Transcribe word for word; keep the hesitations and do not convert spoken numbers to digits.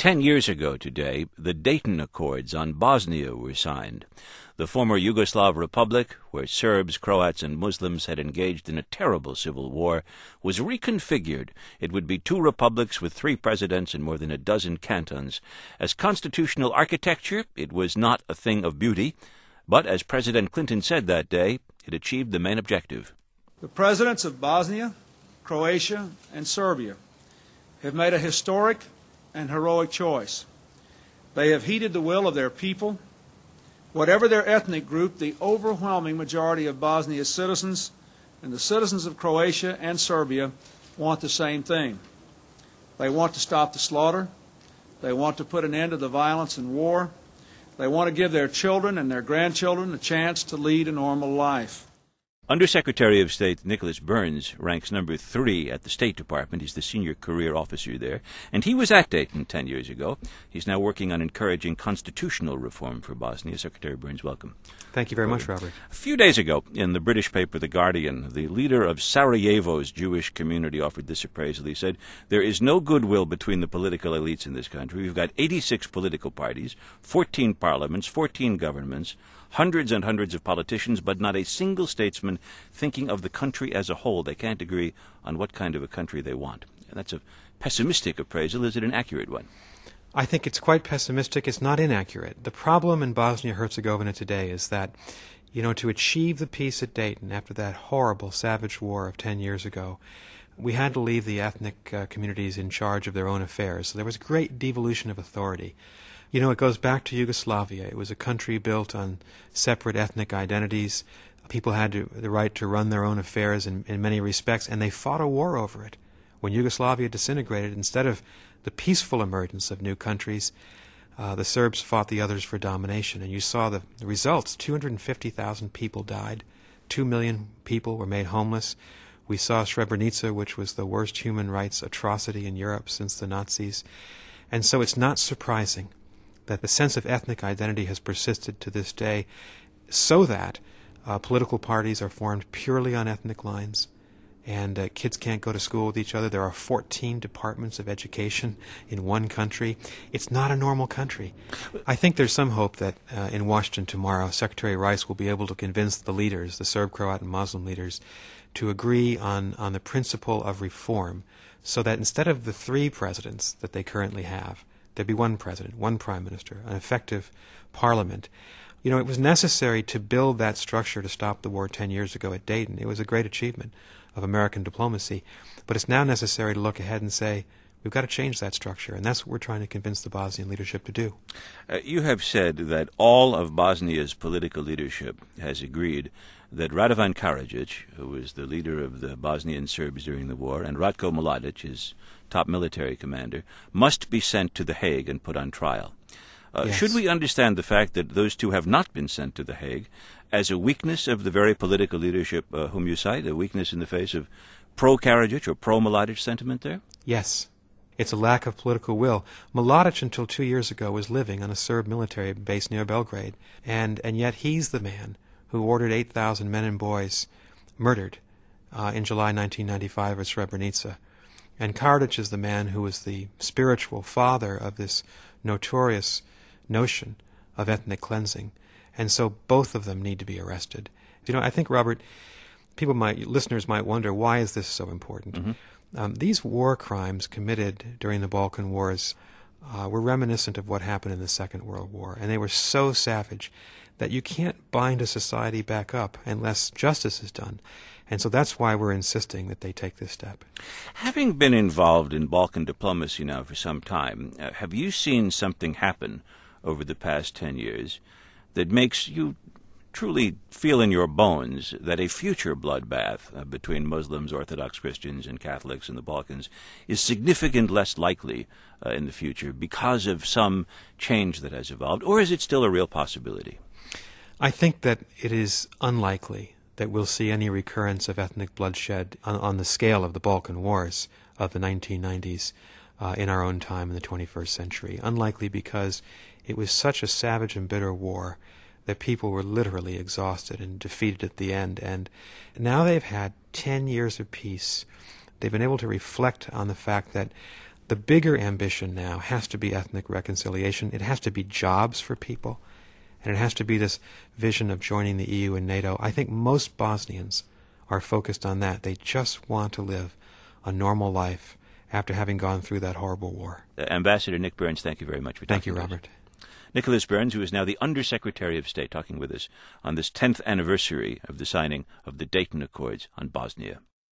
Ten years ago today, the Dayton Accords on Bosnia were signed. The former Yugoslav Republic, where Serbs, Croats, and Muslims had engaged in a terrible civil war, was reconfigured. It would be two republics with three presidents and more than a dozen cantons. As constitutional architecture, it was not a thing of beauty, but as President Clinton said that day, it achieved the main objective. The presidents of Bosnia, Croatia, and Serbia have made a historic and heroic choice. They have heeded the will of their people. Whatever their ethnic group, the overwhelming majority of Bosnia's citizens and the citizens of Croatia and Serbia want the same thing. They want to stop the slaughter. They want to put an end to the violence and war. They want to give their children and their grandchildren a chance to lead a normal life. Undersecretary of State Nicholas Burns ranks number three at the State Department. He's the senior career officer there, and he was at Dayton ten years ago. He's now working on encouraging constitutional reform for Bosnia. Secretary Burns, welcome. Thank you very much, Robert. A few days ago, in the British paper The Guardian, the leader of Sarajevo's Jewish community offered this appraisal. He said, "There is no goodwill between the political elites in this country. We've got eighty-six political parties, fourteen parliaments, fourteen governments, hundreds and hundreds of politicians, but not a single statesman thinking of the country as a whole. They can't agree on what kind of a country they want." And that's a pessimistic appraisal. Is it an accurate one? I think it's quite pessimistic. It's not inaccurate. The problem in Bosnia-Herzegovina today is that, you know, to achieve the peace at Dayton after that horrible, savage war of ten years ago, we had to leave the ethnic uh, communities in charge of their own affairs. So there was great devolution of authority. You know, it goes back to Yugoslavia. It was a country built on separate ethnic identities. People had to, the right to run their own affairs in, in many respects, and they fought a war over it. When Yugoslavia disintegrated, instead of the peaceful emergence of new countries, uh, the Serbs fought the others for domination. And you saw the, the results. two hundred fifty thousand people died. Two million people were made homeless. We saw Srebrenica, which was the worst human rights atrocity in Europe since the Nazis. And so it's not surprising that the sense of ethnic identity has persisted to this day, so that uh, political parties are formed purely on ethnic lines, and uh, kids can't go to school with each other. There are fourteen departments of education in one country. It's not a normal country. I think there's some hope that uh, in Washington tomorrow, Secretary Rice will be able to convince the leaders, the Serb, Croat, and Muslim leaders, to agree on, on the principle of reform, so that instead of the three presidents that they currently have, there'd be one president, one prime minister, an effective parliament. You know, it was necessary to build that structure to stop the war ten years ago at Dayton. It was a great achievement of American diplomacy. But it's now necessary to look ahead and say, we've got to change that structure, and that's what we're trying to convince the Bosnian leadership to do. Uh, you have said that all of Bosnia's political leadership has agreed that Radovan Karadzic, who was the leader of the Bosnian Serbs during the war, and Ratko Mladic, his top military commander, must be sent to The Hague and put on trial. Uh, yes. Should we understand the fact that those two have not been sent to The Hague as a weakness of the very political leadership uh, whom you cite, a weakness in the face of pro-Karadzic or pro-Mladic sentiment there? Yes. It's a lack of political will. Mladic, until two years ago, was living on a Serb military base near Belgrade, and, and yet he's the man who ordered eight thousand men and boys murdered uh, in July nineteen ninety-five at Srebrenica. And Karadzic is the man who was the spiritual father of this notorious notion of ethnic cleansing. And so both of them need to be arrested. You know, I think, Robert, people might, listeners might wonder, why is this so important? Mm-hmm. Um, these war crimes committed during the Balkan Wars uh, were reminiscent of what happened in the Second World War. And they were so savage that you can't bind a society back up unless justice is done. And so that's why we're insisting that they take this step. Having been involved in Balkan diplomacy now for some time, uh, have you seen something happen over the past ten years that makes you truly feel in your bones that a future bloodbath uh, between Muslims, Orthodox Christians, and Catholics in the Balkans is significantly less likely uh, in the future because of some change that has evolved? Or is it still a real possibility? I think that it is unlikely that we'll see any recurrence of ethnic bloodshed on, on the scale of the Balkan Wars of the nineteen nineties uh, in our own time in the twenty-first century. Unlikely because it was such a savage and bitter war that people were literally exhausted and defeated at the end. And now they've had ten years of peace. They've been able to reflect on the fact that The bigger ambition now has to be ethnic reconciliation. It has to be jobs for people. And it has to be this vision of joining the E U and NATO. I think most Bosnians are focused on that. They just want to live a normal life after having gone through that horrible war. Uh, Ambassador Nick Burns, thank you very much for talking Thank you, with Robert. us. Nicholas Burns, who is now the Undersecretary of State, talking with us on this tenth anniversary of the signing of the Dayton Accords on Bosnia.